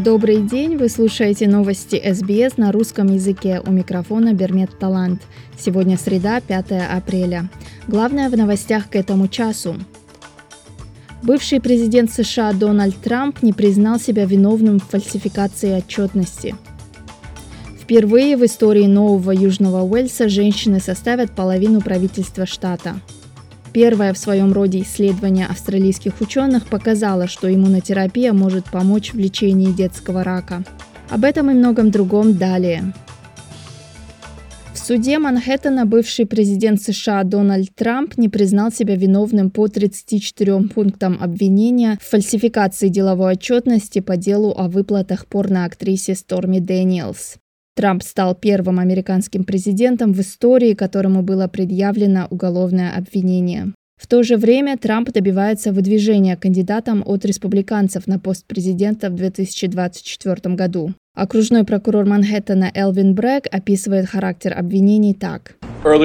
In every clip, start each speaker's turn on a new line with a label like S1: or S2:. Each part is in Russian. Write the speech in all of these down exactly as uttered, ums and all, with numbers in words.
S1: Добрый день, вы слушаете новости эс би эс на русском языке. У микрофона Бермет Талант. Сегодня среда, пятое апреля. Главное в новостях к этому часу. Бывший президент США Дональд Трамп не признал себя виновным в фальсификации отчетности. Впервые в истории Нового Южного Уэльса женщины составят половину правительства штата. Первое в своем роде исследование австралийских ученых показало, что иммунотерапия может помочь в лечении детского рака. Об этом и многом другом далее. В суде Манхэттена бывший президент США Дональд Трамп не признал себя виновным по тридцати четырем пунктам обвинения в фальсификации деловой отчетности по делу о выплатах порноактрисе Сторми Дэниелс. Трамп стал первым американским президентом в истории, которому было предъявлено уголовное обвинение. В то же время Трамп добивается выдвижения кандидатом от республиканцев на пост президента в две тысячи двадцать четвёртом году. Окружной прокурор Манхэттена Элвин Брэгг описывает характер обвинений так.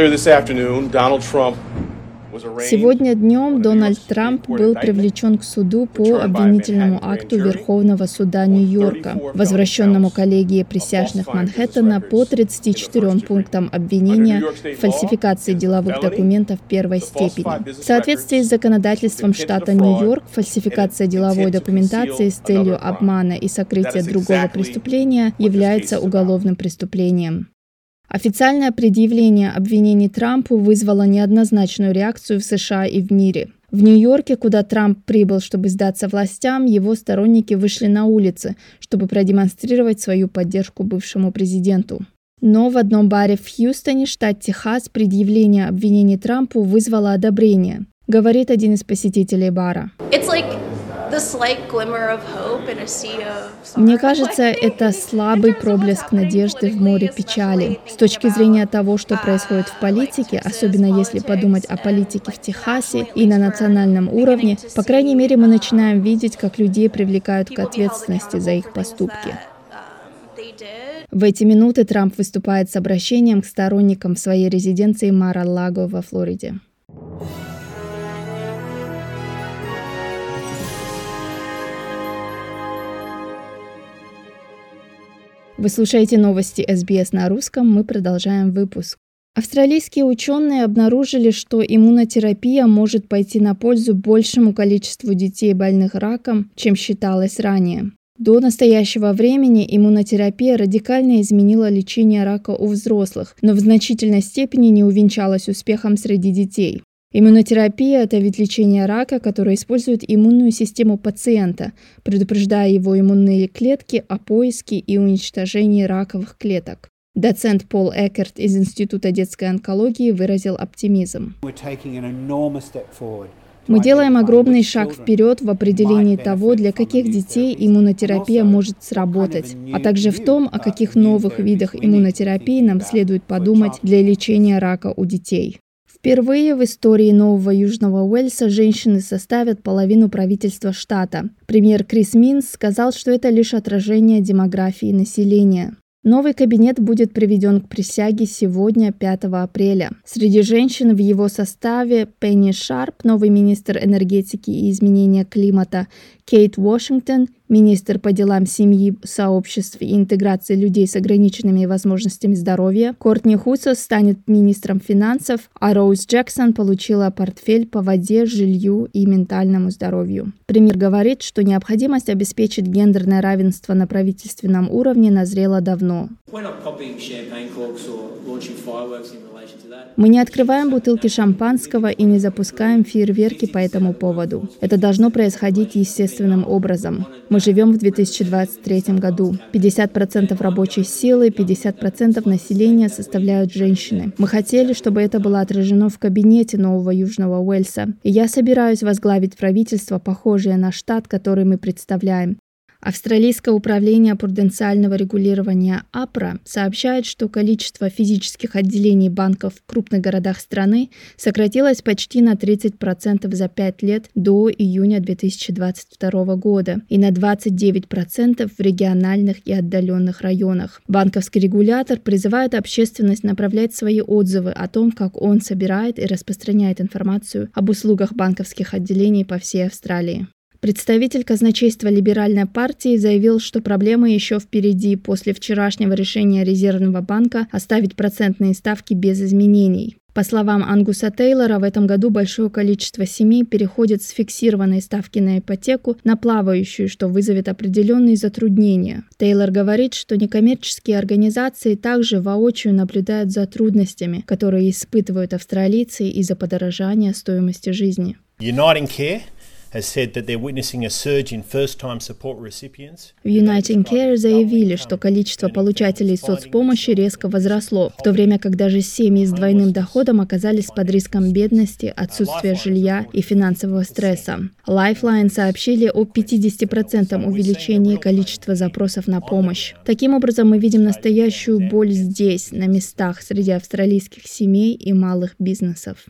S1: Сегодня днем Дональд Трамп был привлечен к суду по обвинительному акту Верховного суда Нью-Йорка, возвращенному коллегии присяжных Манхэттена по тридцати четырем пунктам обвинения в фальсификации деловых документов первой степени. В соответствии с законодательством штата Нью-Йорк, фальсификация деловой документации с целью обмана и сокрытия другого преступления является уголовным преступлением. Официальное предъявление обвинений Трампу вызвало неоднозначную реакцию в США и в мире. В Нью-Йорке, куда Трамп прибыл, чтобы сдаться властям, его сторонники вышли на улицы, чтобы продемонстрировать свою поддержку бывшему президенту. Но в одном баре в Хьюстоне, штат Техас, предъявление обвинений Трампу вызвало одобрение, говорит один из посетителей бара. Мне кажется, это слабый проблеск надежды в море печали. С точки зрения того, что происходит в политике, особенно если подумать о политике в Техасе и на национальном уровне, по крайней мере, мы начинаем видеть, как людей привлекают к ответственности за их поступки. В эти минуты Трамп выступает с обращением к сторонникам в своей резиденции Мар-а-Лаго во Флориде. Вы слушаете новости эс би эс на русском, мы продолжаем выпуск. Австралийские ученые обнаружили, что иммунотерапия может пойти на пользу большему количеству детей, больных раком, чем считалось ранее. До настоящего времени иммунотерапия радикально изменила лечение рака у взрослых, но в значительной степени не увенчалась успехом среди детей. Иммунотерапия – это вид лечения рака, который использует иммунную систему пациента, предупреждая его иммунные клетки о поиске и уничтожении раковых клеток. Доцент Пол Экерт из Института детской онкологии выразил оптимизм. Мы делаем огромный шаг вперед в определении того, для каких детей иммунотерапия может сработать, а также в том, о каких новых видах иммунотерапии нам следует подумать для лечения рака у детей. Впервые в истории Нового Южного Уэльса женщины составят половину правительства штата. Премьер Крис Минс сказал, что это лишь отражение демографии населения. Новый кабинет будет приведен к присяге сегодня, пятого апреля. Среди женщин в его составе Пенни Шарп, новый министр энергетики и изменения климата, Кейт Вашингтон, министр по делам семьи, сообществ и интеграции людей с ограниченными возможностями здоровья, Кортни Хусос станет министром финансов, а Роуз Джексон получила портфель по воде, жилью и ментальному здоровью. Премьер говорит, что необходимость обеспечить гендерное равенство на правительственном уровне назрела давно. Мы не открываем бутылки шампанского и не запускаем фейерверки по этому поводу. Это должно происходить естественным образом. Мы живем в две тысячи двадцать третьем году. пятьдесят процентов рабочей силы, пятьдесят процентов населения составляют женщины. Мы хотели, чтобы это было отражено в кабинете Нового Южного Уэльса. И я собираюсь возглавить правительство, похожее на штат, который мы представляем. Австралийское управление пруденциального регулирования АПРА сообщает, что количество физических отделений банков в крупных городах страны сократилось почти на тридцать процентов за пять лет до июня две тысячи двадцать второго года и на двадцать девять процентов в региональных и отдаленных районах. Банковский регулятор призывает общественность направлять свои отзывы о том, как он собирает и распространяет информацию об услугах банковских отделений по всей Австралии. Представитель казначейства либеральной партии заявил, что проблемы еще впереди после вчерашнего решения Резервного банка оставить процентные ставки без изменений. По словам Ангуса Тейлора, в этом году большое количество семей переходит с фиксированной ставки на ипотеку на плавающую, что вызовет определенные затруднения. Тейлор говорит, что некоммерческие организации также воочию наблюдают за трудностями, которые испытывают австралийцы из-за подорожания стоимости жизни.
S2: Uniting Care has said that they're witnessing a surge in first-time support recipients.
S1: В Uniting Care заявили, что количество получателей соцпомощи резко возросло, в то время как даже семьи с двойным доходом оказались под риском бедности, отсутствия жилья и финансового стресса. Lifeline сообщили о пятидесяти процентах увеличении количества запросов на помощь. Таким образом, мы видим настоящую боль здесь, на местах, среди австралийских семей и малых бизнесов.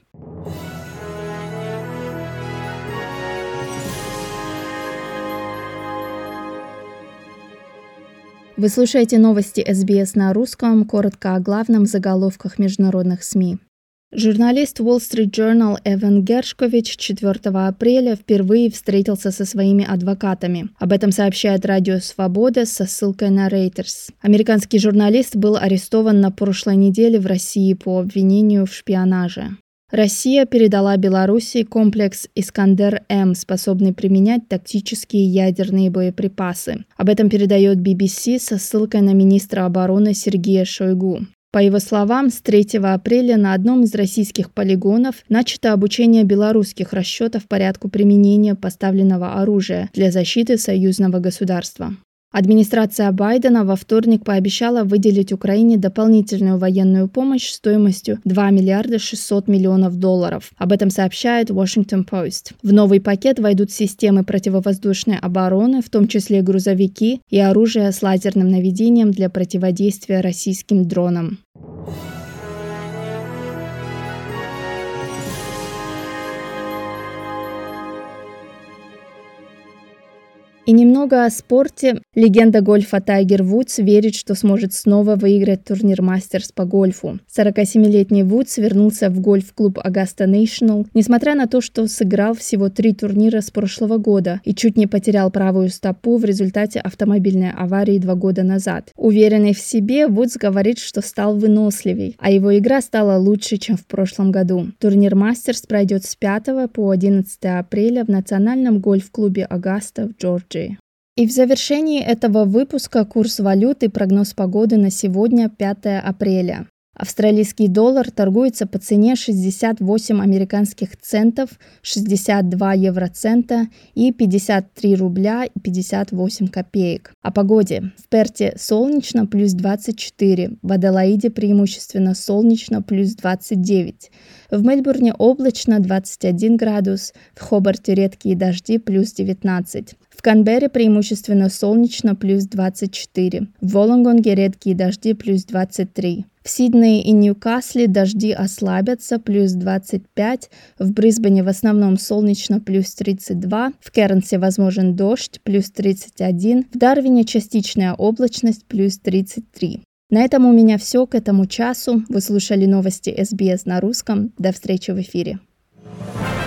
S1: Вы слушаете новости эс би эс на русском, коротко о главном в заголовках международных СМИ. Журналист Wall Street Journal Эван Гершкович четвёртого апреля впервые встретился со своими адвокатами. Об этом сообщает Радио Свобода со ссылкой на Reuters. Американский журналист был арестован на прошлой неделе в России по обвинению в шпионаже. Россия передала Белоруссии комплекс «Искандер-М», способный применять тактические ядерные боеприпасы. Об этом передает би би си со ссылкой на министра обороны Сергея Шойгу. По его словам, с третьего апреля на одном из российских полигонов начато обучение белорусских расчетов порядку применения поставленного оружия для защиты союзного государства. Администрация Байдена во вторник пообещала выделить Украине дополнительную военную помощь стоимостью два миллиарда шестьсот миллионов долларов. Об этом сообщает Washington Post. В новый пакет войдут системы противовоздушной обороны, в том числе грузовики и оружие с лазерным наведением для противодействия российским дронам. И немного о спорте. Легенда гольфа Тайгер Вудс верит, что сможет снова выиграть турнир Мастерс по гольфу. сорокасемилетний Вудс вернулся в гольф-клуб Augusta National, несмотря на то, что сыграл всего три турнира с прошлого года и чуть не потерял правую стопу в результате автомобильной аварии два года назад. Уверенный в себе, Вудс говорит, что стал выносливей, а его игра стала лучше, чем в прошлом году. Турнир Мастерс пройдет с пятого по одиннадцатое апреля в национальном гольф-клубе Augusta в Джорджии. И в завершении этого выпуска курс валют и прогноз погоды на сегодня, пятое апреля. Австралийский доллар торгуется по цене шестьдесят восемь американских центов, шестьдесят два евроцента и пятьдесят три рубля и пятьдесят восемь копеек. О погоде. В Перте солнечно плюс двадцать четыре, в Аделаиде преимущественно солнечно плюс двадцать девять, в Мельбурне облачно двадцать один градус, в Хобарте редкие дожди плюс девятнадцать. В Канберре преимущественно солнечно плюс двадцать четыре, в Волонгонге редкие дожди плюс двадцать три. В Сиднее и Ньюкасле дожди ослабятся плюс двадцать пять, в Брисбене в основном солнечно плюс тридцать два, в Кернсе возможен дождь плюс тридцать один, в Дарвине частичная облачность плюс тридцать три. На этом у меня все к этому часу. Вы слушали новости эс би эс на русском. До встречи в эфире.